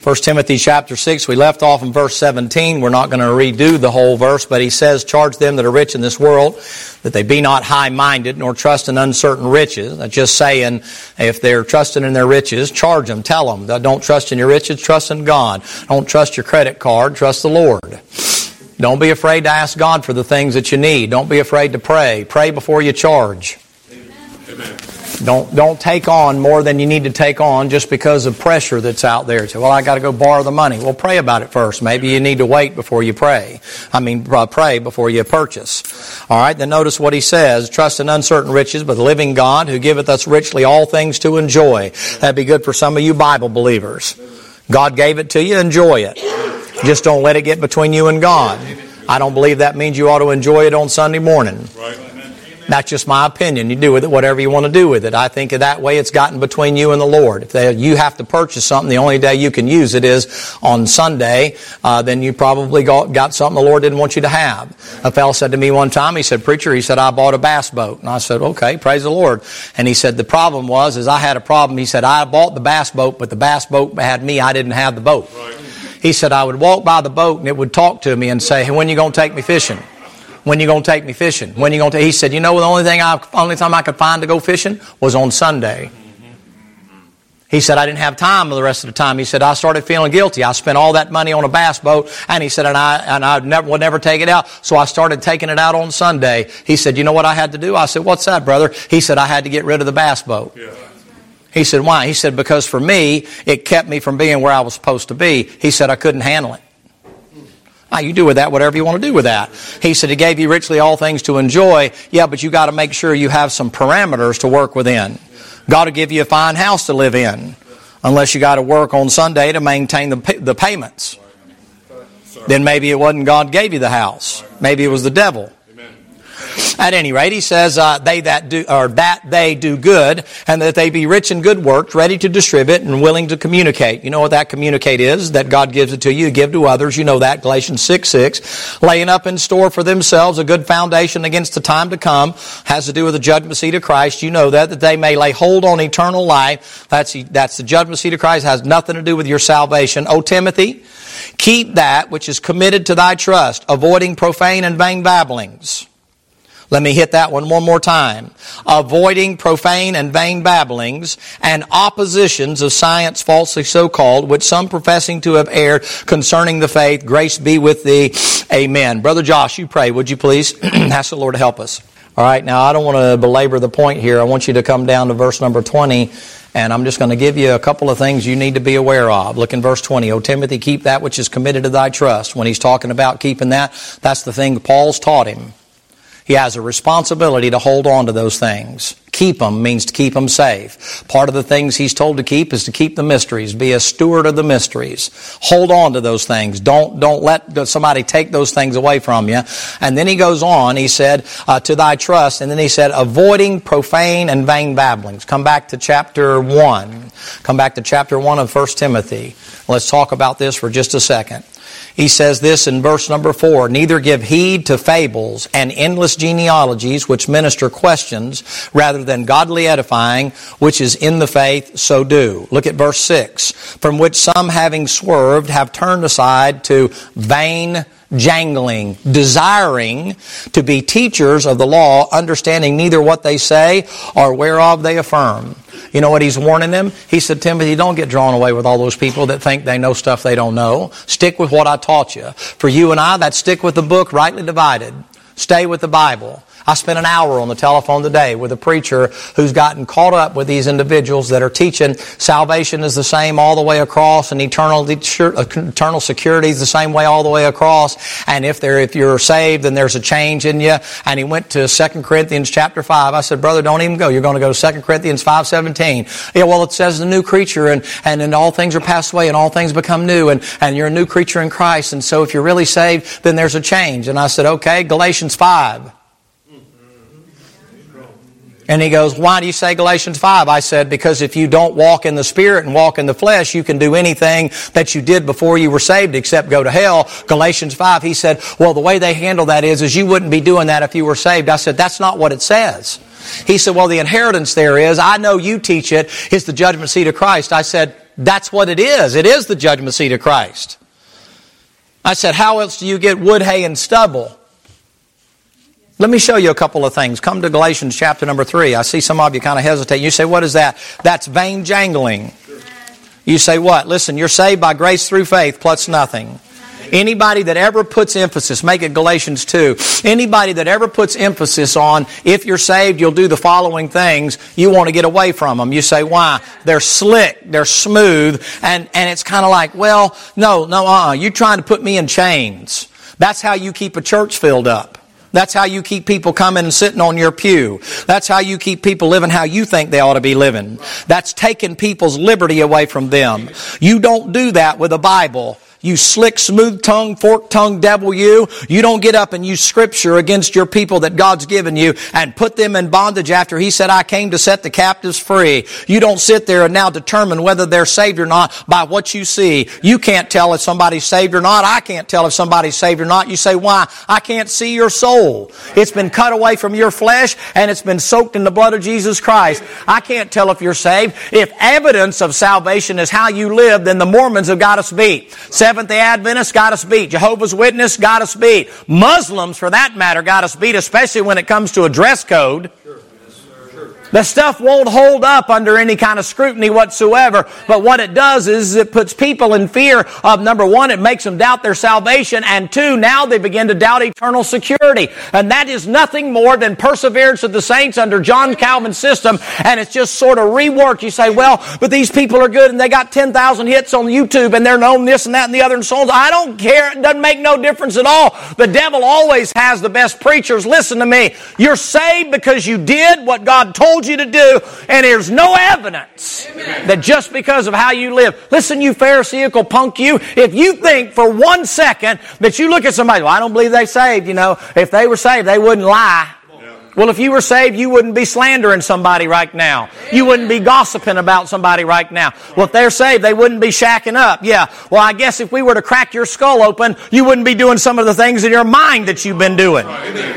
1 Timothy chapter 6, we left off in verse 17. We're not going to redo the whole verse, but he says, charge them that are rich in this world, that they be not high-minded, nor trust in uncertain riches. That's just saying, if they're trusting in their riches, charge them, tell them. Don't trust in your riches, trust in God. Don't trust your credit card, trust the Lord. Don't be afraid to ask God for the things that you need. Don't be afraid to pray. Pray before you charge. Amen. Don't take on more than you need to take on just because of pressure that's out there. Say, well, I got to go borrow the money. Well, pray about it first. Maybe you need to wait before you pray. Pray before you purchase. All right, then notice what he says. Trust in uncertain riches, but the living God who giveth us richly all things to enjoy. That'd be good for some of you Bible believers. God gave it to you, enjoy it. Just don't let it get between you and God. I don't believe that means you ought to enjoy it on Sunday morning. Right. That's just my opinion. You do with it whatever you want to do with it. I think that way it's gotten between you and the Lord. If you have to purchase something, the only day you can use it is on Sunday, then you probably got something the Lord didn't want you to have. A fellow said to me one time, he said, preacher, he said, I bought a bass boat. And I said, okay, praise the Lord. And he said, the problem is I had a problem. He said, I bought the bass boat, but the bass boat had me. I didn't have the boat. Right. He said, I would walk by the boat and it would talk to me and say, hey, when are you going to take me fishing? When you going to take me fishing? When you going to? He said, you know, the only time I could find to go fishing was on Sunday. He said, I didn't have time the rest of the time. He said, I started feeling guilty. I spent all that money on a bass boat, and he said, and I would never take it out, so I started taking it out on Sunday. He said, you know what I had to do? I said, what's that, brother? He said, I had to get rid of the bass boat. Yeah. He said, why? He said, because for me, it kept me from being where I was supposed to be. He said, I couldn't handle it. Now, you do with that whatever you want to do with that. He said, he gave you richly all things to enjoy. Yeah, but you got to make sure you have some parameters to work within. God will give you a fine house to live in, unless you got to work on Sunday to maintain the payments. Then maybe it wasn't God gave you the house. Maybe it was the devil. At any rate, he says, that they do good, and that they be rich in good works, ready to distribute and willing to communicate. You know what that communicate is? That God gives it to you, give to others. You know that, Galatians 6:6. Laying up in store for themselves a good foundation against the time to come. Has to do with the judgment seat of Christ. You know that they may lay hold on eternal life. That's the judgment seat of Christ. It has nothing to do with your salvation. O Timothy, keep that which is committed to thy trust, avoiding profane and vain babblings. Let me hit that one more time. Avoiding profane and vain babblings and oppositions of science falsely so called, which some professing to have erred concerning the faith, grace be with thee. Amen. Brother Josh, you pray, would you please? Ask the Lord to help us. All right, now I don't want to belabor the point here. I want you to come down to verse number 20, and I'm just going to give you a couple of things you need to be aware of. Look in verse 20. O Timothy, keep that which is committed to thy trust. When he's talking about keeping that, that's the thing Paul's taught him. He has a responsibility to hold on to those things. Keep them means to keep them safe. Part of the things he's told to keep is to keep the mysteries. Be a steward of the mysteries. Hold on to those things. Don't let somebody take those things away from you. And then he goes on, he said, to thy trust. And then he said, avoiding profane and vain babblings. Come back to chapter 1. Come back to chapter 1 of 1 Timothy. Let's talk about this for just a second. He says this in verse number 4, neither give heed to fables and endless genealogies which minister questions rather than godly edifying, which is in the faith, so do. Look at verse 6, from which some having swerved have turned aside to vain jangling, desiring to be teachers of the law, understanding neither what they say or whereof they affirm. You know what he's warning them? He said, Timothy, don't get drawn away with all those people that think they know stuff they don't know. Stick with what I taught you. For you and I, that's stick with the book, rightly divided. Stay with the Bible. I spent an hour on the telephone today with a preacher who's gotten caught up with these individuals that are teaching salvation is the same all the way across and eternal security is the same way all the way across. And if you're saved, then there's a change in you. And he went to 2 Corinthians chapter 5. I said, brother, don't even go. You're going to go to 2 Corinthians 5:17. Yeah, well, it says the new creature and then all things are passed away and all things become new and you're a new creature in Christ. And so if you're really saved, then there's a change. And I said, okay, Galatians 5. And he goes, why do you say Galatians 5? I said, because if you don't walk in the Spirit and walk in the flesh, you can do anything that you did before you were saved except go to hell. Galatians 5, he said, well, the way they handle that is you wouldn't be doing that if you were saved. I said, that's not what it says. He said, well, the inheritance there is, I know you teach it, it's the judgment seat of Christ. I said, That's what it is. It is the judgment seat of Christ. I said, how else do you get wood, hay, and stubble? Let me show you a couple of things. Come to Galatians chapter number 3. I see some of you kind of hesitate. You say, what is that? That's vain jangling. You say what? Listen, you're saved by grace through faith plus nothing. Anybody that ever puts emphasis, make it Galatians 2, anybody that ever puts emphasis on if you're saved, you'll do the following things, you want to get away from them. You say, why? They're slick, they're smooth, and it's kind of like, well, no, you're trying to put me in chains. That's how you keep a church filled up. That's how you keep people coming and sitting on your pew. That's how you keep people living how you think they ought to be living. That's taking people's liberty away from them. You don't do that with the Bible. You slick, smooth-tongued, fork-tongued devil, you don't get up and use Scripture against your people that God's given you and put them in bondage after He said, I came to set the captives free. You don't sit there and now determine whether they're saved or not by what you see. You can't tell if somebody's saved or not. I can't tell if somebody's saved or not. You say, why? I can't see your soul. It's been cut away from your flesh and it's been soaked in the blood of Jesus Christ. I can't tell if you're saved. If evidence of salvation is how you live, then the Mormons have got us beat. Seventh-day Adventists got us beat. Jehovah's Witnesses got us beat. Muslims, for that matter, got us beat, especially when it comes to a dress code. The stuff won't hold up under any kind of scrutiny whatsoever. But what it does is it puts people in fear of, number one, it makes them doubt their salvation. And two, now they begin to doubt eternal security. And that is nothing more than perseverance of the saints under John Calvin's system. And it's just sort of reworked. You say, well, but these people are good and they got 10,000 hits on YouTube and they're known this and that and the other and so on. I don't care. It doesn't make no difference at all. The devil always has the best preachers. Listen to me. You're saved because you did what God told you to do, and there's no evidence that just because of how you live. Listen, you Pharisaical punk, you, if you think for 1 second that you look at somebody, well, I don't believe they saved, if they were saved, they wouldn't lie. Well, if you were saved, you wouldn't be slandering somebody right now. You wouldn't be gossiping about somebody right now. Well, if they're saved, they wouldn't be shacking up. Yeah. Well, I guess if we were to crack your skull open, you wouldn't be doing some of the things in your mind that you've been doing.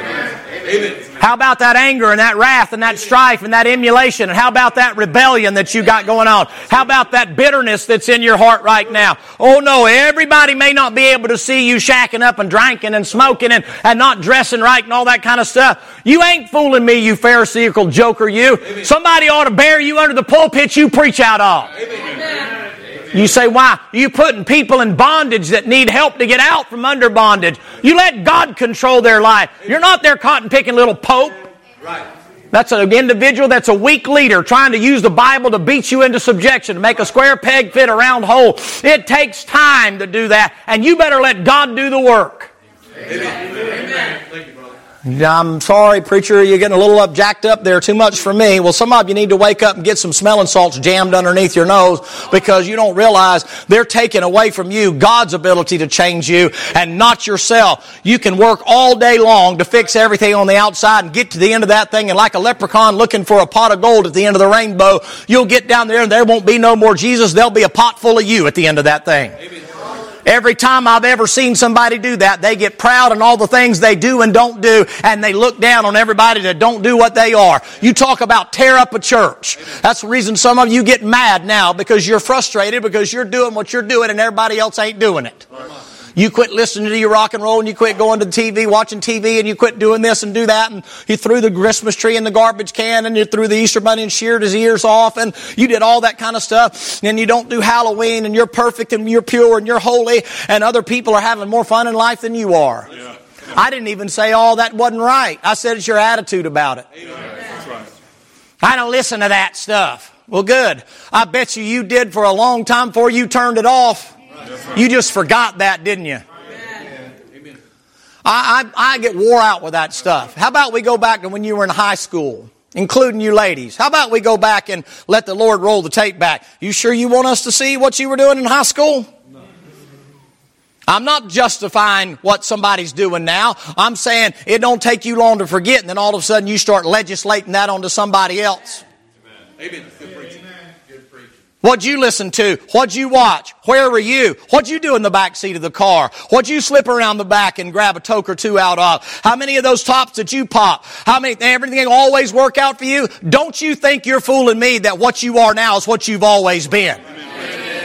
Amen. How about that anger and that wrath and that strife and that emulation? And how about that rebellion that you got going on? How about that bitterness that's in your heart right now? Oh no, everybody may not be able to see you shacking up and drinking and smoking and not dressing right and all that kind of stuff. You ain't fooling me, you Pharisaical joker, you. Amen. Somebody ought to bear you under the pulpit you preach out of. Amen. You say, why? You putting people in bondage that need help to get out from under bondage. You let God control their life. You're not their cotton-picking little pope. Right. That's an individual that's a weak leader trying to use the Bible to beat you into subjection, to make a square peg fit a round hole. It takes time to do that, and you better let God do the work. Amen. Amen. Thank you, brother. I'm sorry, preacher, you're getting a little jacked up there, too much for me. Well, some of you need to wake up and get some smelling salts jammed underneath your nose because you don't realize they're taking away from you God's ability to change you and not yourself. You can work all day long to fix everything on the outside and get to the end of that thing, and like a leprechaun looking for a pot of gold at the end of the rainbow, you'll get down there and there won't be no more Jesus. There'll be a pot full of you at the end of that thing. Amen. Every time I've ever seen somebody do that, they get proud in all the things they do and don't do, and they look down on everybody that don't do what they are. You talk about tear up a church. That's the reason some of you get mad now, because you're frustrated because you're doing what you're doing and everybody else ain't doing it. You quit listening to your rock and roll and you quit going to TV, watching TV, and you quit doing this and do that, and you threw the Christmas tree in the garbage can and you threw the Easter bunny and sheared his ears off and you did all that kind of stuff, and you don't do Halloween, and you're perfect and you're pure and you're holy, and other people are having more fun in life than you are. Yeah. I didn't even say all that wasn't right. I said it's your attitude about it. That's right. I don't listen to that stuff. Well, good. I bet you did for a long time before you turned it off. You just forgot that, didn't you? Amen. I get wore out with that stuff. How about we go back to when you were in high school, including you ladies? How about we go back and let the Lord roll the tape back? You sure you want us to see what you were doing in high school? No. I'm not justifying what somebody's doing now. I'm saying it don't take you long to forget, and then all of a sudden you start legislating that onto somebody else. Amen. Good preaching. What'd you listen to? What'd you watch? Where were you? What'd you do in the back seat of the car? What'd you slip around the back and grab a toke or two out of? How many of those tops did you pop? How many? Everything always work out for you? Don't you think you're fooling me that what you are now is what you've always been? Amen.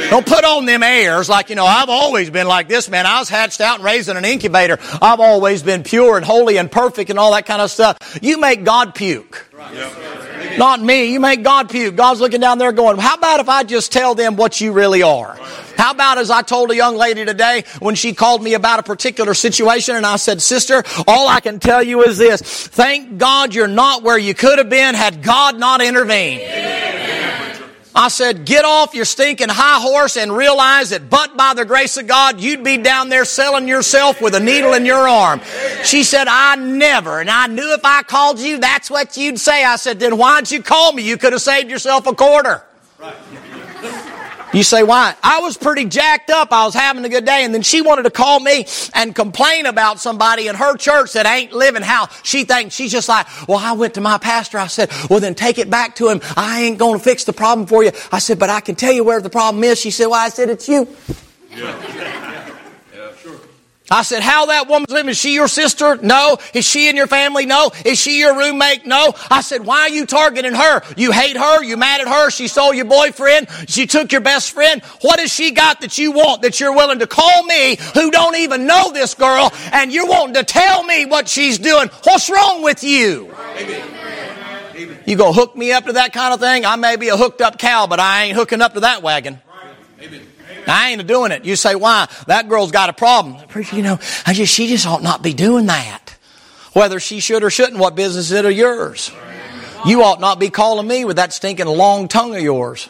Don't put on them airs like, I've always been like this, man. I was hatched out and raised in an incubator. I've always been pure and holy and perfect and all that kind of stuff. You make God puke. Not me. You make God puke. God's looking down there going, how about if I just tell them what you really are? How about as I told a young lady today when she called me about a particular situation and I said, sister, all I can tell you is this. Thank God you're not where you could have been had God not intervened. I said, get off your stinking high horse and realize that but by the grace of God, you'd be down there selling yourself with a needle in your arm. She said, I never. And I knew if I called you, that's what you'd say. I said, then why'd you call me? You could have saved yourself a quarter. Right. You say, why? I was pretty jacked up. I was having a good day. And then she wanted to call me and complain about somebody in her church that ain't living how she thinks. She's just like, well, I went to my pastor. I said, well, then take it back to him. I ain't going to fix the problem for you. I said, but I can tell you where the problem is. She said, well, I said, it's you. Yeah, sure. I said, how that woman's living? Is she your sister? No. Is she in your family? No. Is she your roommate? No. I said, why are you targeting her? You hate her? You mad at her? She stole your boyfriend? She took your best friend? What has she got that you want that you're willing to call me who don't even know this girl and you're wanting to tell me what she's doing? What's wrong with you? Amen. You go hook me up to that kind of thing? I may be a hooked up cow, but I ain't hooking up to that wagon. Amen. I ain't doing it. You say, why? That girl's got a problem. Preacher, she just ought not be doing that. Whether she should or shouldn't, what business is it of yours? You ought not be calling me with that stinking long tongue of yours.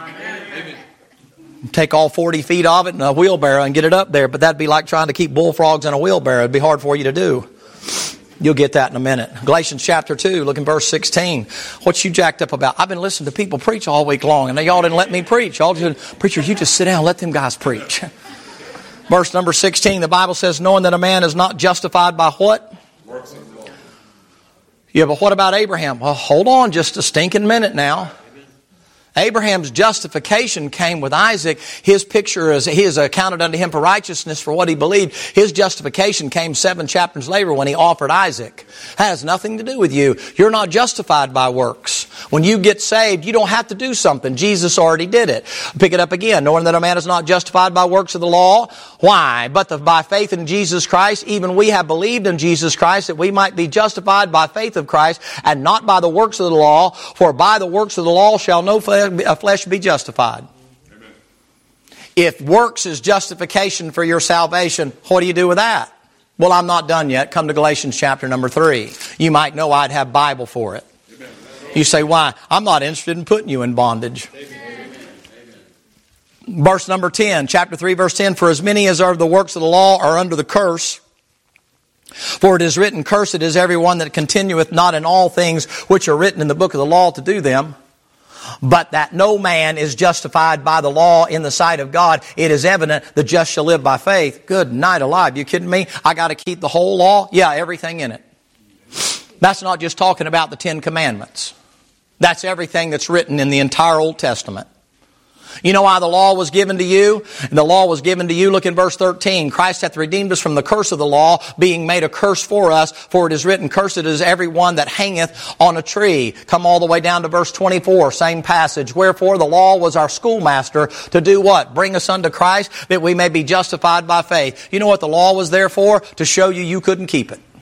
Take all 40 feet of it in a wheelbarrow and get it up there, but that'd be like trying to keep bullfrogs in a wheelbarrow. It'd be hard for you to do. You'll get that in a minute. Galatians chapter 2, look in verse 16. What you jacked up about? I've been listening to people preach all week long, and y'all didn't let me preach. Y'all just, preacher, you just sit down and let them guys preach. Verse number 16, the Bible says, knowing that a man is not justified by what? Works of the law. Yeah, but what about Abraham? Well, hold on just a stinking minute now. Abraham's justification came with Isaac. His picture is, he is accounted unto him for righteousness for what he believed. His justification came 7 chapters later when he offered Isaac. That has nothing to do with you. You're not justified by works. When you get saved, you don't have to do something. Jesus already did it. Pick it up again. Knowing that a man is not justified by works of the law. Why? But by faith in Jesus Christ, even we have believed in Jesus Christ that we might be justified by faith of Christ and not by the works of the law. For by the works of the law shall no flesh be justified. Amen. If works is justification for your salvation, what do you do with that? Well, I'm not done yet. Come to Galatians chapter number 3. You might know I'd have Bible for it. Amen. You say, why? I'm not interested in putting you in bondage. Amen. Verse number 10, chapter 3, verse 10, for as many as are the works of the law are under the curse. For it is written, cursed is everyone that continueth not in all things which are written in the book of the law to do them. But that no man is justified by the law in the sight of God. It is evident the just shall live by faith. Good night alive. You kidding me? I got to keep the whole law? Yeah, everything in it. That's not just talking about the 10 Commandments. That's everything that's written in the entire Old Testament. You know why the law was given to you? The law was given to you. Look in verse 13. Christ hath redeemed us from the curse of the law, being made a curse for us. For it is written, cursed is every one that hangeth on a tree. Come all the way down to verse 24, same passage. Wherefore the law was our schoolmaster to do what? Bring us unto Christ, that we may be justified by faith. You know what the law was there for? To show you you couldn't keep it.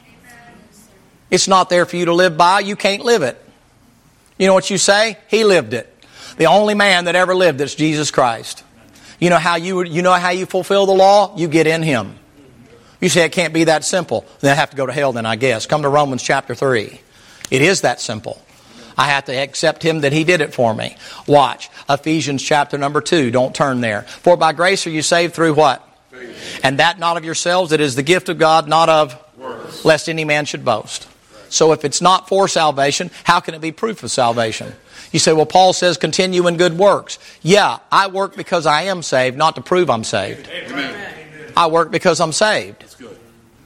It's not there for you to live by. You can't live it. You know what you say? He lived it. The only man that ever lived is Jesus Christ. You know how you fulfill the law? You get in Him. You say it can't be that simple. Then I have to go to hell then, I guess. Come to Romans chapter 3. It is that simple. I have to accept Him that He did it for me. Watch. Ephesians chapter number 2. Don't turn there. For by grace are you saved through what? Faith. And that not of yourselves. It is the gift of God, not of works, lest any man should boast. So if it's not for salvation, how can it be proof of salvation? You say, well, Paul says continue in good works. Yeah, I work because I am saved, not to prove I'm saved. Amen. I work because I'm saved. That's good.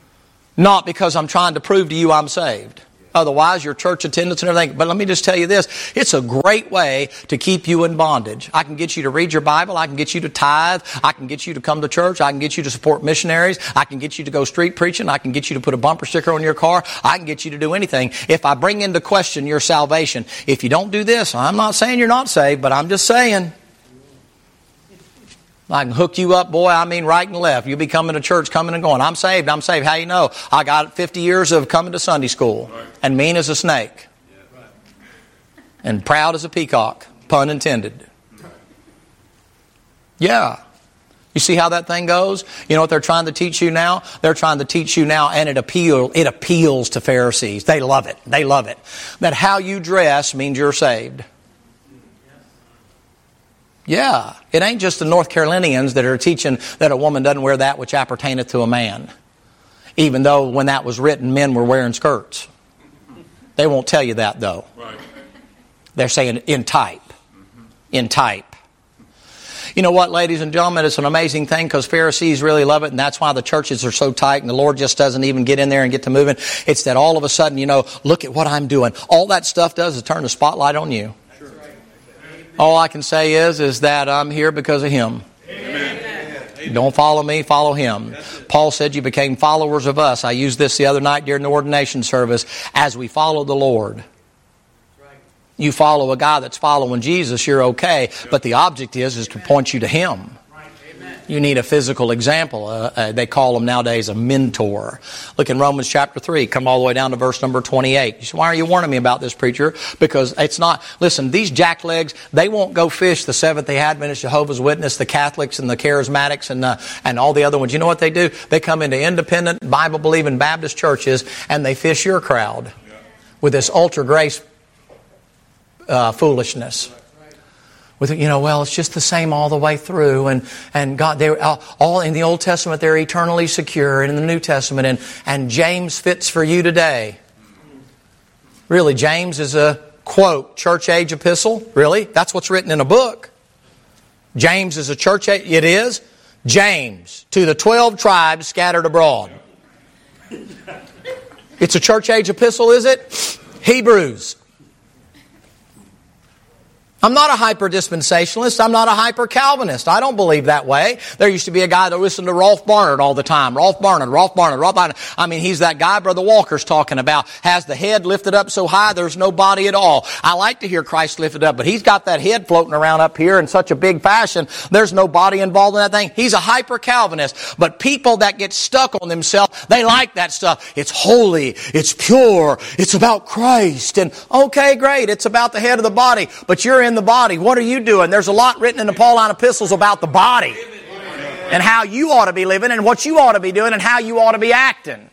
Not because I'm trying to prove to you I'm saved. Otherwise, your church attendance and everything. But let me just tell you this. It's a great way to keep you in bondage. I can get you to read your Bible. I can get you to tithe. I can get you to come to church. I can get you to support missionaries. I can get you to go street preaching. I can get you to put a bumper sticker on your car. I can get you to do anything. If I bring into question your salvation, if you don't do this, I'm not saying you're not saved, but I'm just saying I can hook you up, boy, I mean right and left. You'll be coming to church, coming and going. I'm saved, I'm saved. How you know? I got 50 years of coming to Sunday school. And mean as a snake. And proud as a peacock. Pun intended. Yeah. You see how that thing goes? You know what they're trying to teach you now? They're trying to teach you now, and it appeals to Pharisees. They love it. They love it. That how you dress means you're saved. Yeah. It ain't just the North Carolinians that are teaching that a woman doesn't wear that which appertaineth to a man. Even though when that was written, men were wearing skirts. They won't tell you that, though. Right. They're saying in type. In type. You know what, ladies and gentlemen? It's an amazing thing because Pharisees really love it, and that's why the churches are so tight and the Lord just doesn't even get in there and get to moving. It's that all of a sudden, you know, look at what I'm doing. All that stuff does is turn the spotlight on you. All I can say is that I'm here because of Him. Amen. Don't follow me, follow Him. Paul said you became followers of us. I used this the other night during the ordination service. As we follow the Lord. You follow a guy that's following Jesus, you're okay. But the object is to point you to Him. You need a physical example. They call them nowadays a mentor. Look in Romans chapter 3. Come all the way down to verse number 28. You say, why are you warning me about this, preacher? Because it's not... Listen, these jacklegs, they won't go fish the Seventh-day Adventists, Jehovah's Witness, the Catholics, and the Charismatics, and all the other ones. You know what they do? They come into independent, Bible-believing Baptist churches, and they fish your crowd with this ultra-grace foolishness. With, you know, well, it's just the same all the way through, and God, they all in the Old Testament they're eternally secure, and in the New Testament, and James fits for you today. Really, James is a quote church age epistle. Really, that's what's written in a book. James is a church age. It is James to the 12 tribes scattered abroad. It's a church age epistle, is it? Hebrews. I'm not a hyper-dispensationalist. I'm not a hyper-Calvinist. I don't believe that way. There used to be a guy that listened to Rolf Barnard all the time. Rolf Barnard. I mean, he's that guy Brother Walker's talking about. Has the head lifted up so high there's no body at all. I like to hear Christ lifted up, but he's got that head floating around up here in such a big fashion, there's no body involved in that thing. He's a hyper-Calvinist. But people that get stuck on themselves, they like that stuff. It's holy. It's pure. It's about Christ. And okay, great. It's about the head of the body. But you're in the body. What are you doing? There's a lot written in the Pauline epistles about the body and how you ought to be living and what you ought to be doing and how you ought to be acting.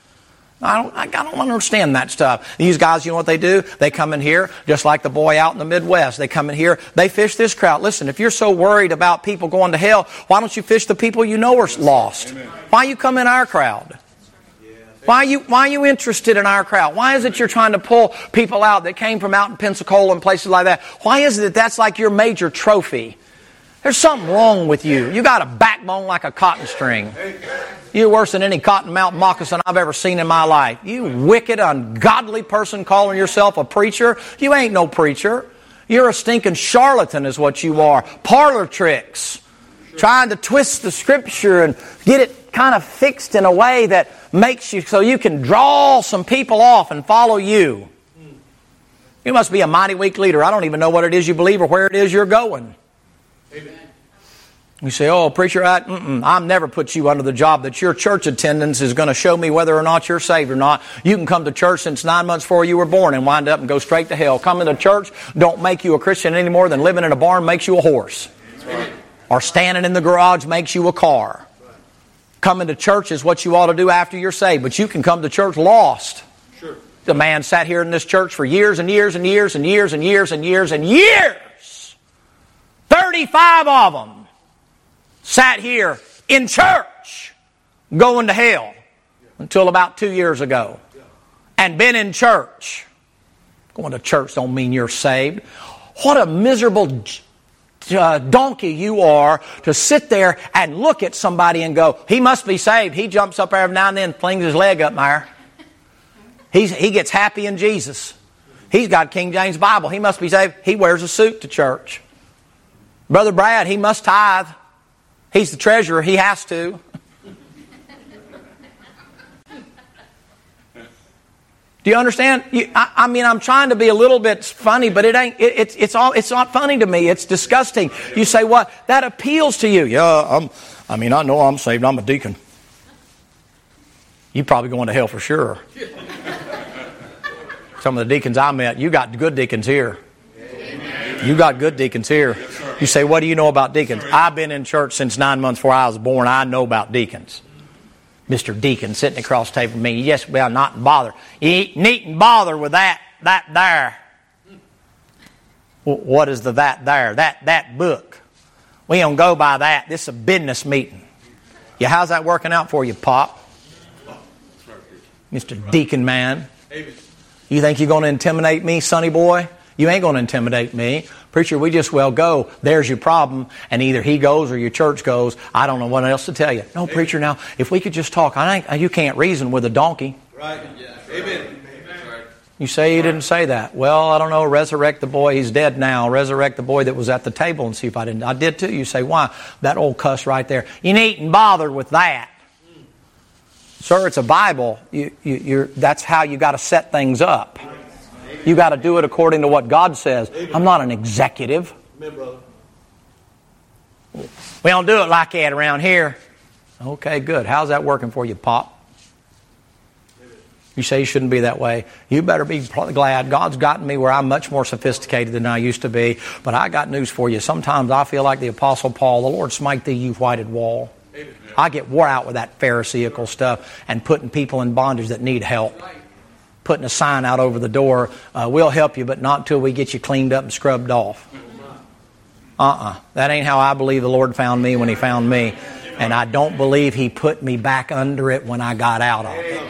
I don't understand that stuff. These guys, you know what they do? They come in here just like the boy out in the Midwest. They come in here, they fish this crowd. Listen, if you're so worried about people going to hell, why don't you fish the people you know are lost? Why you come in our crowd? Why are you interested in our crowd? Why is it you're trying to pull people out that came from out in Pensacola and places like that? Why is it that's like your major trophy? There's something wrong with you. You got a backbone like a cotton string. You're worse than any Cotton Mountain moccasin I've ever seen in my life. You wicked, ungodly person calling yourself a preacher. You ain't no preacher. You're a stinking charlatan is what you are. Parlor tricks. Trying to twist the Scripture and get it kind of fixed in a way that makes you so you can draw some people off and follow you. You must be a mighty weak leader. I don't even know what it is you believe or where it is you're going. Amen. You say, oh, preacher, I've never put you under the job that your church attendance is going to show me whether or not you're saved or not. You can come to church since 9 months before you were born and wind up and go straight to hell. Coming to church don't make you a Christian any more than living in a barn makes you a horse. Right. Or standing in the garage makes you a car. Coming to church is what you ought to do after you're saved. But you can come to church lost. Sure. The man sat here in this church for years and years and years and years and years and years and years. 35 of them sat here in church going to hell until about 2 years ago. And been in church. Going to church don't mean you're saved. What a miserable donkey you are to sit there and look at somebody and go, he must be saved. He jumps up every now and then and flings his leg up there. He gets happy in Jesus. He's got King James Bible. He must be saved. He wears a suit to church. Brother Brad, he must tithe. He's the treasurer. He has to. Do you understand? I mean, I'm trying to be a little bit funny, but it ain't. It's not funny to me. It's disgusting. You say, what? That appeals to you. Yeah, I know I'm saved. I'm a deacon. You're probably going to hell for sure. Some of the deacons I met, you got good deacons here. You got good deacons here. You say, what do you know about deacons? I've been in church since 9 months before I was born. I know about deacons. Mr. Deacon sitting across the table from me. Yes, well, not bother. You needn't bother with that there. Well, what is that there? That book. We don't go by that. This is a business meeting. Yeah, how's that working out for you, Pop? Mr. Deacon man. You think you're going to intimidate me, sonny boy? You ain't going to intimidate me. Preacher, we just well go. There's your problem. And either he goes or your church goes. I don't know what else to tell you. No, preacher, now, if we could just talk. You can't reason with a donkey. Right. Yeah. Amen. You say you didn't say that. Well, I don't know. Resurrect the boy. He's dead now. Resurrect the boy that was at the table and see if I didn't. I did too. You say, why? That old cuss right there. You needn't bother with that. Sir, it's a Bible. That's how you got to set things up. You got to do it according to what God says. I'm not an executive. We don't do it like that around here. Okay, good. How's that working for you, Pop? You say you shouldn't be that way. You better be glad. God's gotten me where I'm much more sophisticated than I used to be. But I got news for you. Sometimes I feel like the Apostle Paul, the Lord smite thee, you whited wall. I get wore out with that Pharisaical stuff and putting people in bondage that need help. Putting a sign out over the door, we'll help you, but not until we get you cleaned up and scrubbed off. That ain't how I believe the Lord found me when He found me. And I don't believe He put me back under it when I got out of it.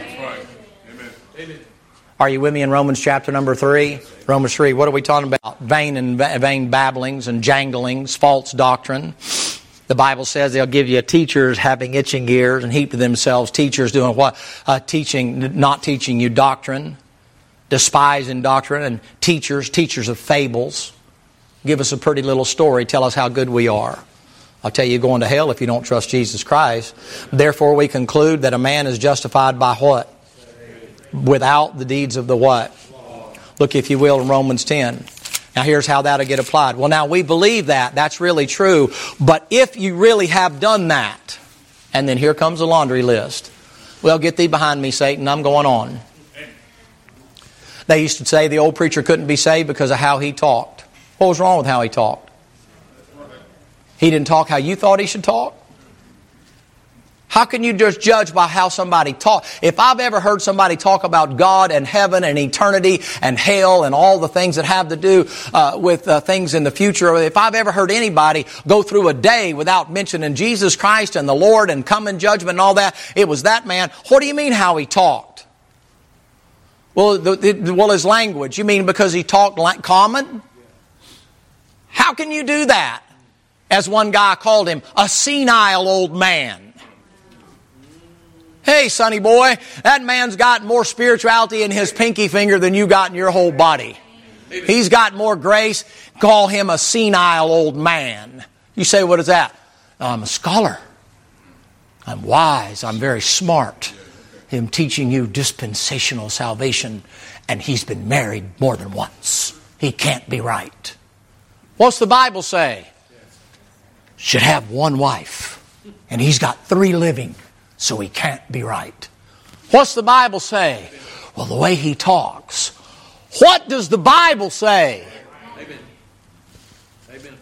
Are you with me in Romans chapter number 3? Romans 3, what are we talking about? Vain babblings and janglings, false doctrine. The Bible says they'll give you teachers having itching ears and heap to themselves teachers doing what? Not teaching you doctrine, despising doctrine, and teachers of fables. Give us a pretty little story, tell us how good we are. I'll tell you, you're going to hell if you don't trust Jesus Christ. Therefore we conclude that a man is justified by what? Without the deeds of the what? Look, if you will, in Romans 10. Now here's how that'll get applied. Well, now we believe that. That's really true. But if you really have done that, and then here comes a laundry list. Well, get thee behind me, Satan. I'm going on. They used to say the old preacher couldn't be saved because of how he talked. What was wrong with how he talked? He didn't talk how you thought he should talk? How can you just judge by how somebody talks? If I've ever heard somebody talk about God and heaven and eternity and hell and all the things that have to do with things in the future, or if I've ever heard anybody go through a day without mentioning Jesus Christ and the Lord and coming judgment and all that, it was that man. What do you mean how he talked? Well, his language. You mean because he talked common? How can you do that? As one guy called him, a senile old man. Hey, sonny boy, that man's got more spirituality in his pinky finger than you got in your whole body. He's got more grace. Call him a senile old man. You say, what is that? I'm a scholar. I'm wise. I'm very smart. I'm teaching you dispensational salvation, and he's been married more than once. He can't be right. What's the Bible say? Should have one wife, and he's got 3 living. So he can't be right. What's the Bible say? Well, the way he talks. What does the Bible say? Amen. Amen.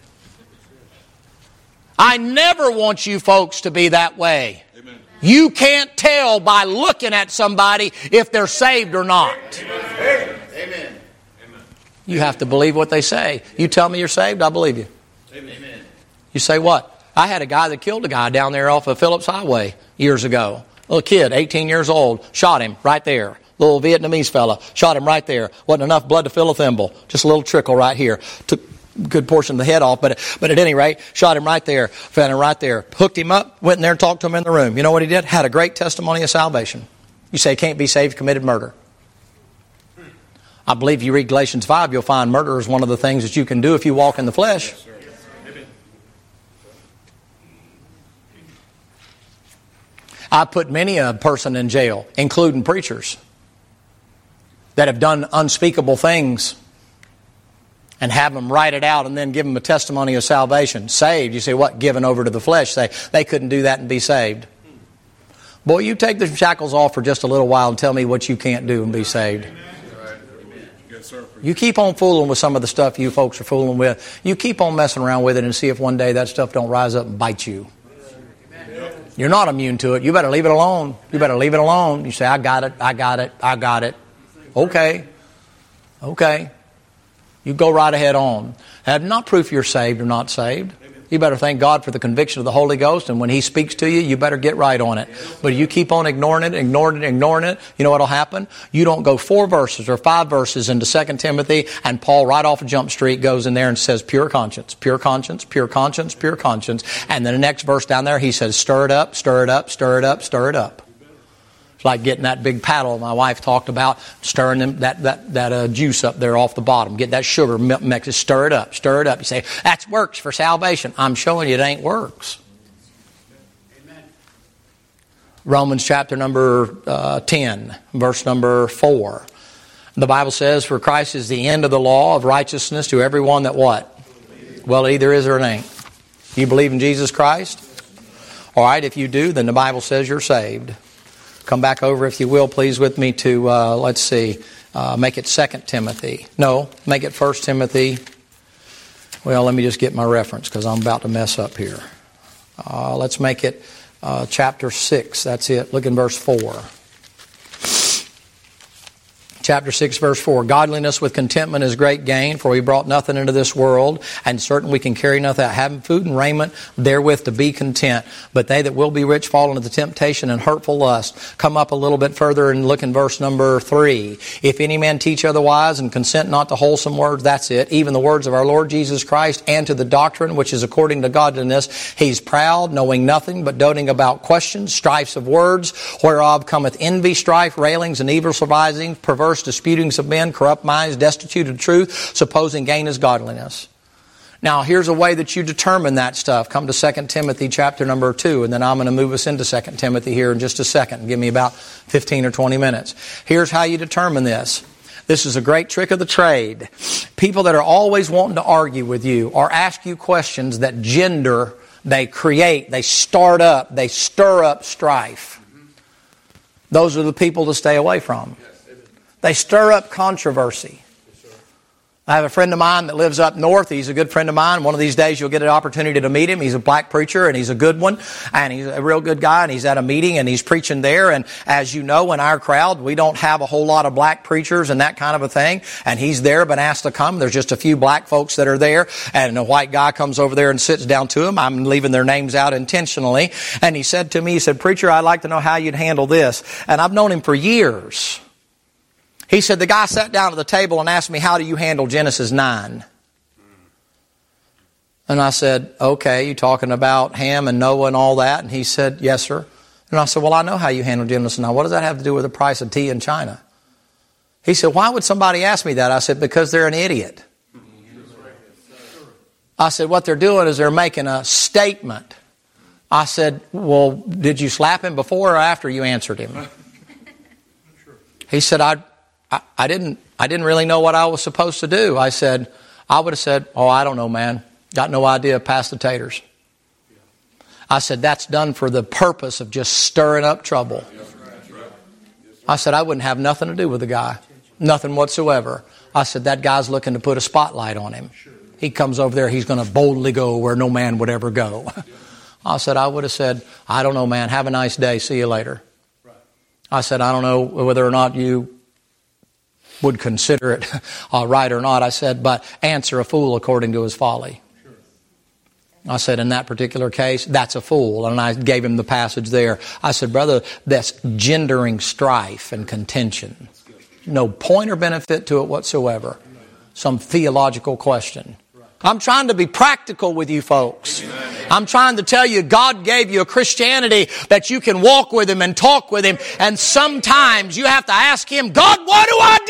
I never want you folks to be that way. Amen. You can't tell by looking at somebody if they're saved or not. Amen. Amen. You have to believe what they say. You tell me you're saved, I believe you. Amen. You say what? I had a guy that killed a guy down there off of Phillips Highway years ago. Little kid, 18 years old, shot him right there. Little Vietnamese fella, shot him right there. Wasn't enough blood to fill a thimble. Just a little trickle right here. Took a good portion of the head off, but at any rate, shot him right there. Found him right there. Hooked him up, went in there and talked to him in the room. You know what he did? Had a great testimony of salvation. You say can't be saved, committed murder. I believe if you read Galatians 5, you'll find murder is one of the things that you can do if you walk in the flesh. I put many a person in jail, including preachers. that have done unspeakable things and have them write it out and then give them a testimony of salvation. Saved. You say, what? Given over to the flesh. Say, they couldn't do that and be saved. Boy, you take the shackles off for just a little while and tell me what you can't do and be saved. You keep on fooling with some of the stuff you folks are fooling with. You keep on messing around with it and see if one day that stuff don't rise up and bite you. You're not immune to it. You better leave it alone. You better leave it alone. You say, I got it, I got it, I got it. Okay. You go right ahead on. Have not proof you're saved or not saved. You better thank God for the conviction of the Holy Ghost, and when He speaks to you, you better get right on it. But you keep on ignoring it, you know what'll happen? You don't go 4 verses or 5 verses into 2 Timothy, and Paul right off of Jump Street goes in there and says, pure conscience, pure conscience, pure conscience, pure conscience. And then the next verse down there, he says, stir it up, stir it up, stir it up, stir it up. It's like getting that big paddle my wife talked about, stirring them, that juice up there off the bottom. Get that sugar mix, stir it up, stir it up. You say, that's works for salvation. I'm showing you it ain't works. Amen. Romans chapter number 10, verse number 4. The Bible says, for Christ is the end of the law of righteousness to everyone that what? Well, it either is or it ain't. You believe in Jesus Christ? All right, if you do, then the Bible says you're saved. Come back over, if you will, please, with me to, make it 2 Timothy. No, make it 1 Timothy. Well, let me just get my reference because I'm about to mess up here. Let's make it chapter 6. That's it. Look in verse 4. Chapter 6, verse 4. Godliness with contentment is great gain, for we brought nothing into this world, and certain we can carry nothing out. Having food and raiment, therewith to be content. But they that will be rich fall into the temptation and hurtful lust. Come up a little bit further and look in verse number 3. If any man teach otherwise and consent not to wholesome words, that's it. Even the words of our Lord Jesus Christ, and to the doctrine which is according to godliness, he's proud, knowing nothing, but doting about questions, strifes of words, whereof cometh envy, strife, railings, and evil surmisings, perverse disputings of men, corrupt minds, destitute of truth, supposing gain is godliness. Now, here's a way that you determine that stuff. Come to 2 Timothy chapter number 2, and then I'm going to move us into 2 Timothy here in just a second. Give me about 15 or 20 minutes. Here's how you determine this. This is a great trick of the trade. People that are always wanting to argue with you or ask you questions that gender, they create, they start up, they stir up strife. Those are the people to stay away from. They stir up controversy. I have a friend of mine that lives up north. He's a good friend of mine. One of these days you'll get an opportunity to meet him. He's a black preacher and he's a good one. And he's a real good guy, and he's at a meeting and he's preaching there. And as you know, in our crowd, we don't have a whole lot of black preachers and that kind of a thing. And he's there, been asked to come. There's just a few black folks that are there. And a white guy comes over there and sits down to him. I'm leaving their names out intentionally. And he said to me, he said, "Preacher, I'd like to know how you'd handle this." And I've known him for years. He said, the guy sat down at the table and asked me, "How do you handle Genesis 9? And I said, "Okay, you talking about Ham and Noah and all that?" And he said, "Yes, sir." And I said, "Well, I know how you handle Genesis 9. What does that have to do with the price of tea in China?" He said, "Why would somebody ask me that?" I said, "Because they're an idiot." I said, "What they're doing is they're making a statement." I said, "Well, did you slap him before or after you answered him?" He said, I didn't really know what I was supposed to do. I said, I would have said, "Oh, I don't know, man. Got no idea. Pass the taters." I said, that's done for the purpose of just stirring up trouble. I said, I wouldn't have nothing to do with the guy. Nothing whatsoever. I said, that guy's looking to put a spotlight on him. He comes over there, he's going to boldly go where no man would ever go. I said, I would have said, "I don't know, man. Have a nice day. See you later." I said, "I don't know whether or not you would consider it right or not." I said, "But answer a fool according to his folly." I said, in that particular case, that's a fool. And I gave him the passage there. I said, "Brother, that's gendering strife and contention. No point or benefit to it whatsoever. Some theological question." I'm trying to be practical with you folks. I'm trying to tell you God gave you a Christianity that you can walk with Him and talk with Him. And sometimes you have to ask Him, "God, what do I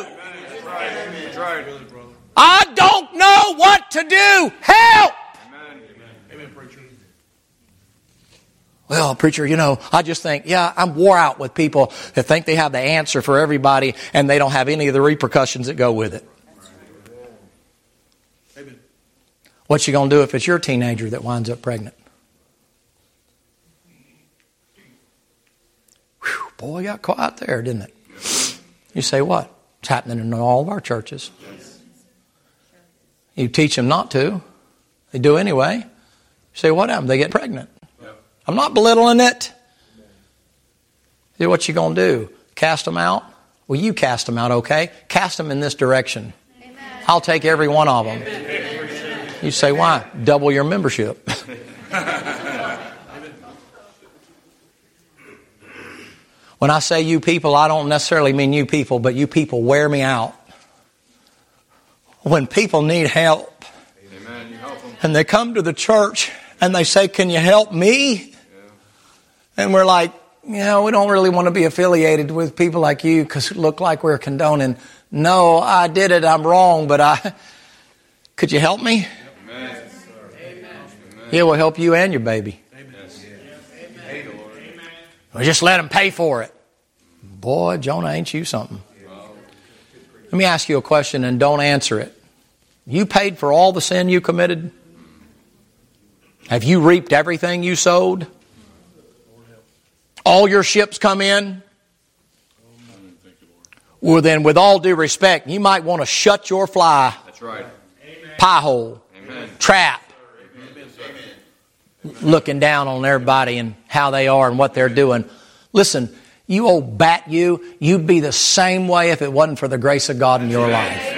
do? I don't know what to do. Help!" Well, preacher, I just think, I'm wore out with people that think they have the answer for everybody and they don't have any of the repercussions that go with it. Amen. What you going to do if it's your teenager that winds up pregnant? Whew, boy, got quiet there, didn't it? You say what? It's happening in all of our churches. You teach them not to. They do anyway. You say, what happened? They get pregnant. I'm not belittling it. What you going to do? Cast them out? Well, you cast them out, okay? Cast them in this direction. Amen. I'll take every one of them. Amen. You say, why? Double your membership. When I say you people, I don't necessarily mean you people, but you people wear me out. When people need help, amen, you help them. And they come to the church and they say, can you help me? And we're like, we don't really want to be affiliated with people like you because it look like we're condoning. No, I did it. I'm wrong, but could you help me? Amen. Yeah, we'll help you and your baby. Amen. Well, just let them pay for it. Boy, Jonah, ain't you something? Let me ask you a question and don't answer it. You paid for all the sin you committed? Have you reaped everything you sowed? All your ships come in? Well, then, with all due respect, you might want to shut your fly. That's right. Pie hole. Amen. Trap. Amen. Looking down on everybody and how they are and what they're doing. Listen, you old bat you'd be the same way if it wasn't for the grace of God in your life.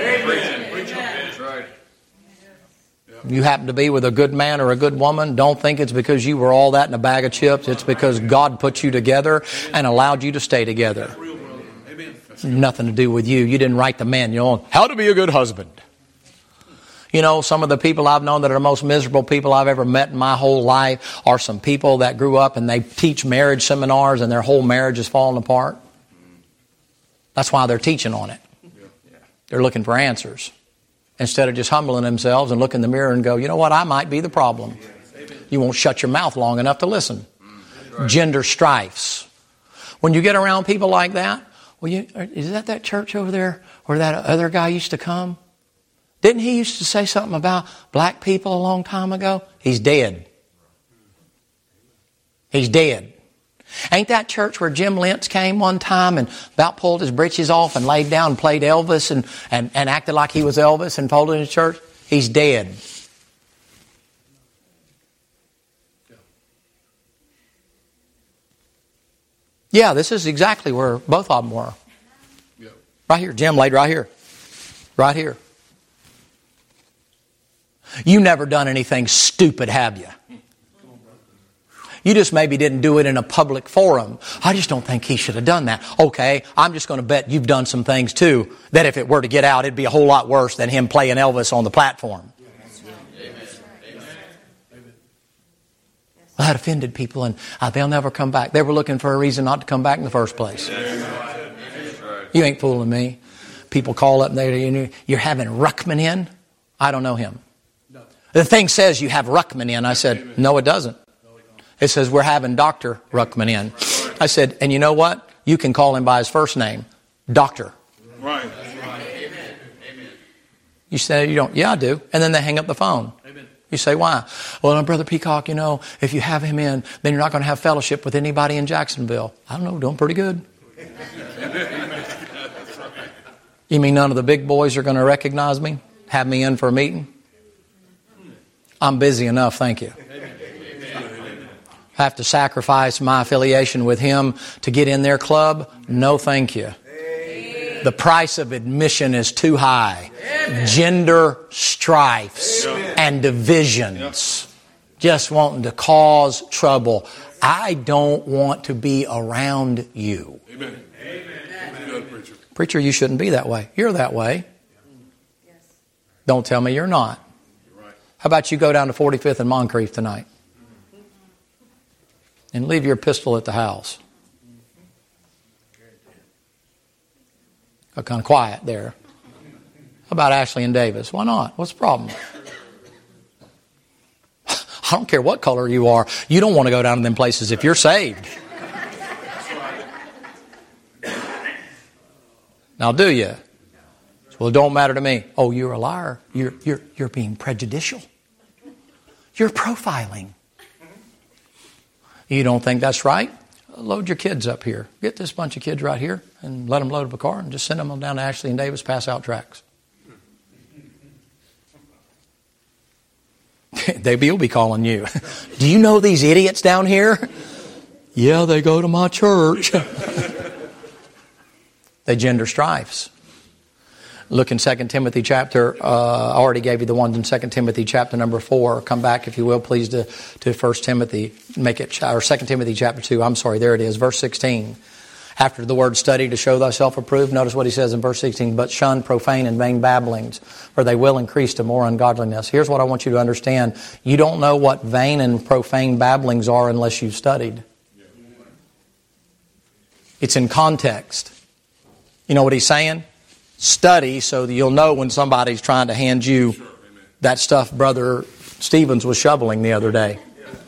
You happen to be with a good man or a good woman, don't think it's because you were all that in a bag of chips. It's because God put you together and allowed you to stay together. Nothing to do with you. You didn't write the manual on how to be a good husband. Some of the people I've known that are the most miserable people I've ever met in my whole life are some people that grew up and they teach marriage seminars and their whole marriage is falling apart. That's why they're teaching on it. They're looking for answers. Instead of just humbling themselves and look in the mirror and go, you know what, I might be the problem. You won't shut your mouth long enough to listen. Gender strifes. When you get around people like that, is that church over there where that other guy used to come? Didn't he used to say something about black people a long time ago? He's dead. He's dead. Ain't that church where Jim Lentz came one time and about pulled his britches off and laid down and played Elvis and acted like he was Elvis and folded in his church? He's dead. Yeah, this is exactly where both of them were. Right here. Jim laid right here. Right here. You never done anything stupid, have you? You just maybe didn't do it in a public forum. I just don't think he should have done that. Okay, I'm just going to bet you've done some things too that if it were to get out, it'd be a whole lot worse than him playing Elvis on the platform. That offended people and they'll never come back. They were looking for a reason not to come back in the first place. You ain't fooling me. People call up and you're having Ruckman in? I don't know him. The thing says you have Ruckman in. I said, no, it doesn't. It says we're having Dr. Ruckman in. I said, and you know what? You can call him by his first name, Doctor. Right. You say you don't. Yeah, I do. And then they hang up the phone. You say, why? Well, Brother Peacock, if you have him in, then you're not going to have fellowship with anybody in Jacksonville. I don't know, doing pretty good. You mean none of the big boys are going to recognize me? Have me in for a meeting? I'm busy enough, thank you. Have to sacrifice my affiliation with him to get in their club? No, thank you. The price of admission is too high. Gender strifes and divisions. Just wanting to cause trouble. I don't want to be around you. Amen. Preacher, you shouldn't be that way. You're that way. Don't tell me you're not. How about you go down to 45th and Moncrief tonight? And leave your pistol at the house. Got kind of quiet there. How about Ashley and Davis? Why not? What's the problem? I don't care what color you are. You don't want to go down to them places if you're saved. Now, do you? Well, it don't matter to me. Oh, you're a liar. You're being prejudicial. You're profiling. You don't think that's right? Load your kids up here. Get this bunch of kids right here and let them load up a car and just send them down to Ashley and Davis, pass out tracts. They'll be calling you. Do you know these idiots down here? Yeah, they go to my church. They gender strifes. Look in 2 Timothy chapter, I already gave you the ones in 2 Timothy chapter number 4. Come back, if you will, please, to 1 Timothy, or 2 Timothy chapter 2. I'm sorry, there it is, verse 16. After the word study to show thyself approved, notice what he says in verse 16, but shun profane and vain babblings, for they will increase to more ungodliness. Here's what I want you to understand. You don't know what vain and profane babblings are unless you've studied. It's in context. You know what he's saying? Study so that you'll know when somebody's trying to hand you that stuff Brother Stevens was shoveling the other day.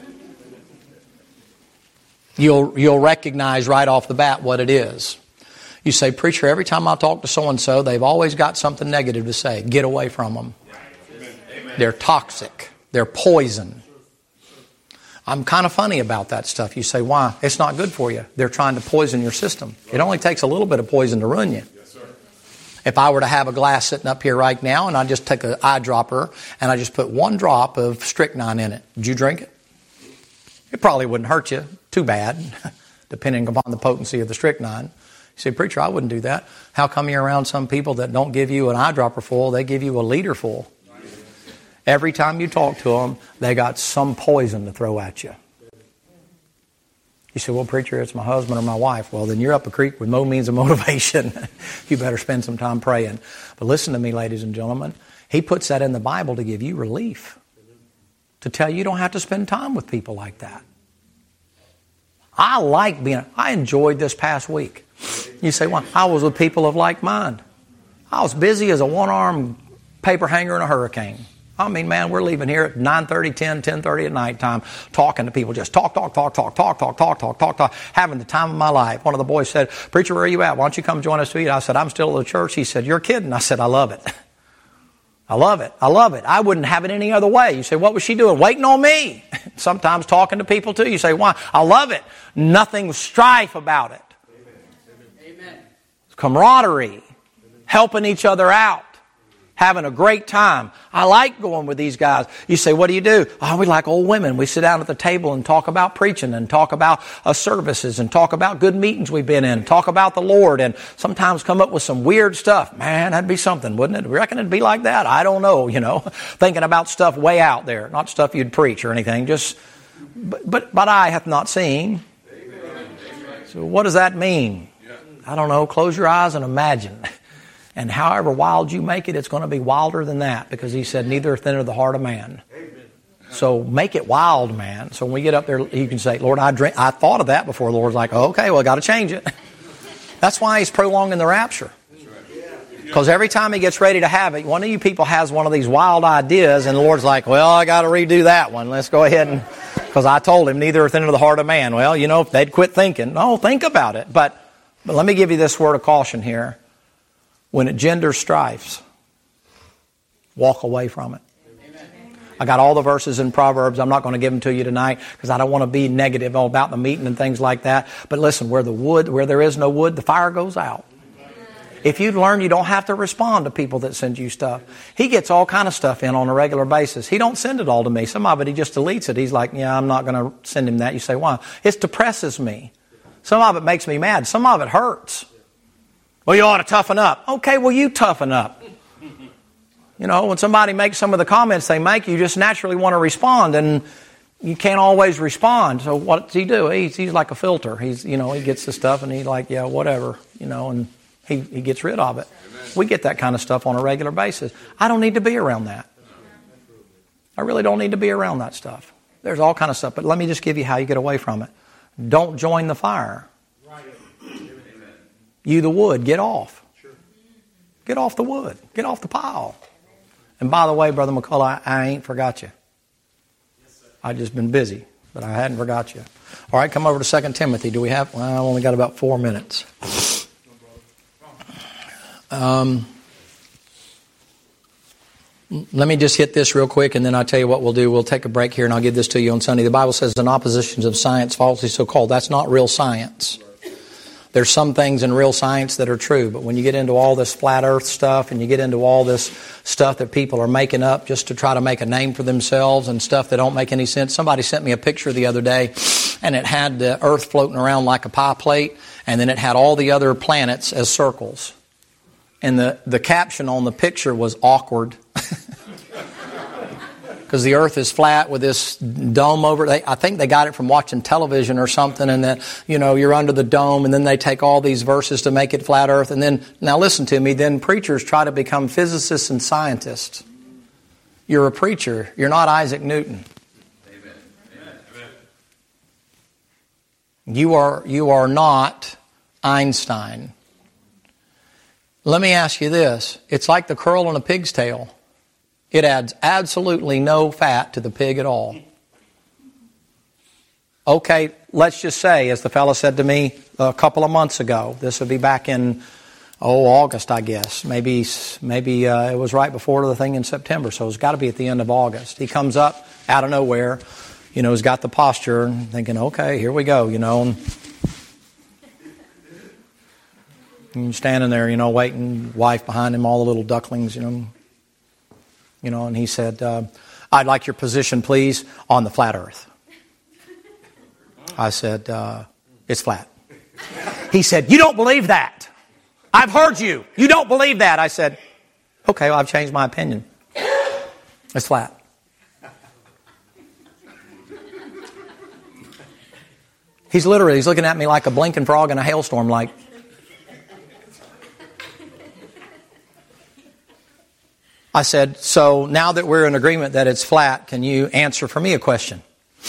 You'll recognize right off the bat what it is. You say, preacher, every time I talk to so-and-so, they've always got something negative to say. Get away from them. They're toxic. They're poison. I'm kind of funny about that stuff. You say, why? It's not good for you. They're trying to poison your system. It only takes a little bit of poison to ruin you. If I were to have a glass sitting up here right now and I just take an eyedropper and I just put one drop of strychnine in it, would you drink it? It probably wouldn't hurt you too bad, depending upon the potency of the strychnine. You say, preacher, I wouldn't do that. How come you're around some people that don't give you an eyedropper full, they give you a liter full? Every time you talk to them, they got some poison to throw at you. You say, well, preacher, it's my husband or my wife. Well, then you're up a creek with no means of motivation. You better spend some time praying. But listen to me, ladies and gentlemen. He puts that in the Bible to give you relief. To tell you don't have to spend time with people like that. I enjoyed this past week. You say, well, I was with people of like mind. I was busy as a one-armed paper hanger in a hurricane. I mean, man, we're leaving here at 9:30, 10:30 at night time, talking to people, just talk, having the time of my life. One of the boys said, preacher, where are you at? Why don't you come join us to eat? I said, I'm still at the church. He said, you're kidding. I said, I love it. I love it. I love it. I wouldn't have it any other way. You say, what was she doing? Waiting on me. Sometimes talking to people too. You say, why? I love it. Nothing strife about it. Amen. Camaraderie. Helping each other out. Having a great time. I like going with these guys. You say, what do? Oh, we like old women. We sit down at the table and talk about preaching and talk about services and talk about good meetings we've been in, talk about the Lord, and sometimes come up with some weird stuff. Man, that'd be something, wouldn't it? Reckon it'd be like that? I don't know, thinking about stuff way out there, not stuff you'd preach or anything. Just, but eye hath not seen. So what does that mean? I don't know. Close your eyes and imagine. And however wild you make it, it's going to be wilder than that, because he said, neither thinner the heart of man. Amen. So make it wild, man. So when we get up there, you can say, Lord, I thought of that before. The Lord's like, okay, well, I got to change it. That's why he's prolonging the rapture. Because every time he gets ready to have it, one of you people has one of these wild ideas, and the Lord's like, well, I got to redo that one. Let's go ahead and, because I told him, neither thinner the heart of man. Well, if they'd quit thinking. No, think about it. But let me give you this word of caution here. When it genders strifes, walk away from it. Amen. I got all the verses in Proverbs. I'm not going to give them to you tonight because I don't want to be negative about the meeting and things like that. But listen, where there is no wood, the fire goes out. If you'd learn, you don't have to respond to people that send you stuff. He gets all kind of stuff in on a regular basis. He don't send it all to me. Some of it, he just deletes it. He's like, yeah, I'm not going to send him that. You say, why? It depresses me. Some of it makes me mad. Some of it hurts. Well, you ought to toughen up. Okay, well, you toughen up. When somebody makes some of the comments they make, you just naturally want to respond, and you can't always respond. So what does he do? He's like a filter. He gets the stuff, and he's like, yeah, whatever, and he gets rid of it. Amen. We get that kind of stuff on a regular basis. I don't need to be around that. I really don't need to be around that stuff. There's all kind of stuff, but let me just give you how you get away from it. Don't join the fire. You the wood, get off. Get off the wood. Get off the pile. And by the way, Brother McCullough, I ain't forgot you. I've just been busy, but I hadn't forgot you. All right, come over to 2 Timothy. Do we have? Well, I've only got about 4 minutes. Let me just hit this real quick, and then I'll tell you what we'll do. We'll take a break here, and I'll give this to you on Sunday. The Bible says, in opposition of science, falsely so called. That's not real science. There's some things in real science that are true, but when you get into all this flat earth stuff and you get into all this stuff that people are making up just to try to make a name for themselves and stuff that don't make any sense. Somebody sent me a picture the other day, and it had the earth floating around like a pie plate, and then it had all the other planets as circles. And the caption on the picture was awkward. Because the earth is flat with this dome over it. I think they got it from watching television or something, and that, you're under the dome, and then they take all these verses to make it flat earth. And then, now listen to me, then preachers try to become physicists and scientists. You're a preacher. You're not Isaac Newton. Amen. You are not Einstein. Let me ask you this. It's like the curl on a pig's tail. It adds absolutely no fat to the pig at all. Okay, let's just say, as the fellow said to me a couple of months ago, this would be back in, August, I guess. Maybe it was right before the thing in September, so it's got to be at the end of August. He comes up out of nowhere, he's got the posture, and thinking, okay, here we go, and standing there, waiting, wife behind him, all the little ducklings, and he said, I'd like your position, please, on the flat earth. I said, it's flat. He said, you don't believe that. I've heard you. You don't believe that. I said, okay, well, I've changed my opinion. It's flat. He's looking at me like a blinking frog in a hailstorm, like, I said, so now that we're in agreement that it's flat, can you answer for me a question?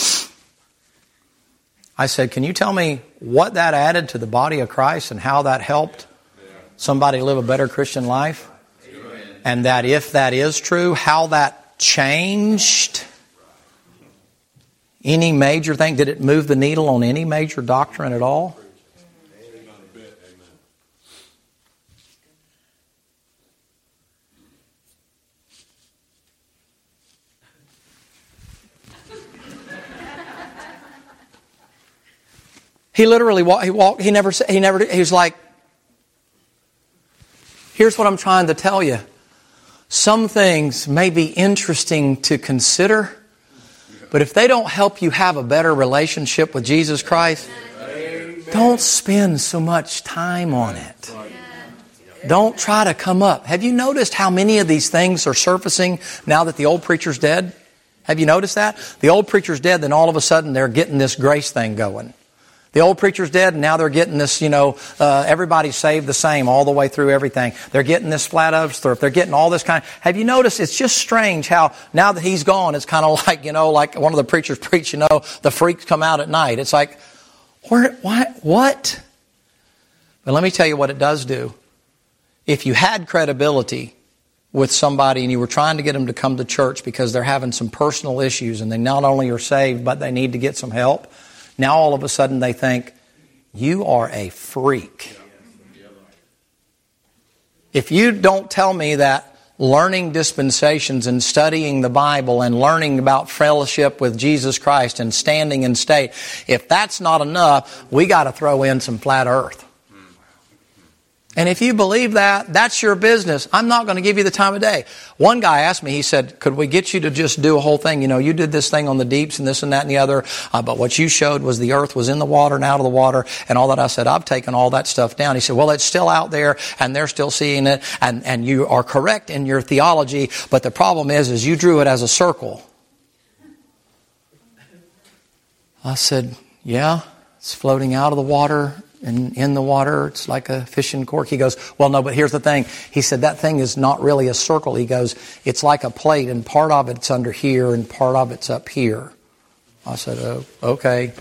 I said, can you tell me what that added to the body of Christ and how that helped somebody live a better Christian life? And that if that is true, how that changed any major thing? Did it move the needle on any major doctrine at all? He literally walked, he was like, here's what I'm trying to tell you. Some things may be interesting to consider, but if they don't help you have a better relationship with Jesus Christ, don't spend so much time on it. Don't try to come up. Have you noticed how many of these things are surfacing now that the old preacher's dead? Have you noticed that? The old preacher's dead, then all of a sudden they're getting this grace thing going. The old preacher's dead, and now they're getting this, everybody's saved the same all the way through everything. They're getting this flat earth. They're getting all this kind of... Have you noticed? It's just strange how now that he's gone, it's kind of like, like one of the preachers preach, the freaks come out at night. It's like, what? But let me tell you what it does do. If you had credibility with somebody and you were trying to get them to come to church because they're having some personal issues and they not only are saved, but they need to get some help, now all of a sudden they think, you are a freak. If you don't tell me that learning dispensations and studying the Bible and learning about fellowship with Jesus Christ and standing in state, if that's not enough, we got to throw in some flat earth. And if you believe that, that's your business. I'm not going to give you the time of day. One guy asked me, he said, could we get you to just do a whole thing? You did this thing on the deeps and this and that and the other, but what you showed was the earth was in the water and out of the water and all that. I said, I've taken all that stuff down. He said, well, it's still out there and they're still seeing it and you are correct in your theology, but the problem is you drew it as a circle. I said, yeah, it's floating out of the water. And in the water, it's like a fishing cork. He goes, well, no, but here's the thing. He said, that thing is not really a circle. He goes, it's like a plate, and part of it's under here, and part of it's up here. I said, oh, okay.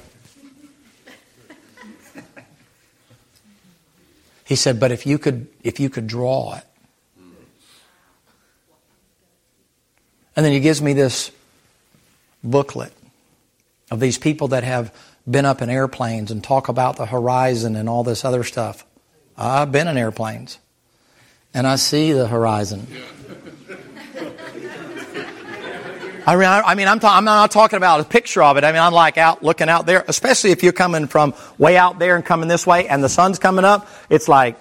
He said, but if you could draw it. And then he gives me this booklet. of these people that have been up in airplanes and talk about the horizon and all this other stuff. I've been in airplanes, and I see the horizon. I'm not talking about a picture of it. I mean, I'm like looking out there, especially if you're coming from way out there and coming this way and the sun's coming up. It's like,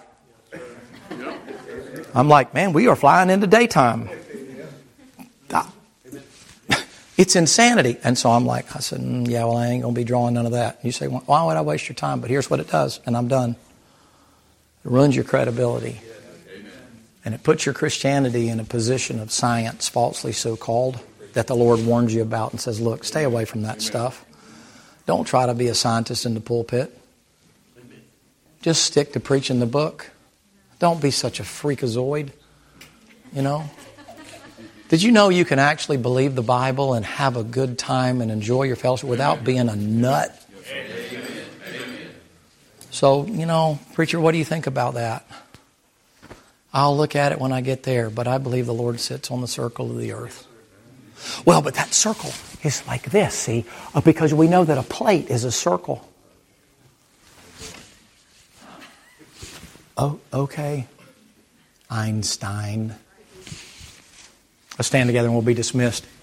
I'm like, man, we are flying into daytime. It's insanity. And so I'm like, I said, yeah, well, I ain't going to be drawing none of that. You say, well, why would I waste your time? But here's what it does, and I'm done. It ruins your credibility. And it puts your Christianity in a position of science, falsely so called, that the Lord warns you about and says, look, stay away from that stuff. Don't try to be a scientist in the pulpit. Just stick to preaching the book. Don't be such a freakazoid, you know. Did you know you can actually believe the Bible and have a good time and enjoy your fellowship without being a nut? So, you know, preacher, what do you think about that? I'll look at it when I get there, but I believe the Lord sits on the circle of the earth. Well, but that circle is like this, see? Because we know that a plate is a circle. Oh, okay. Einstein. Let's stand together and we'll be dismissed.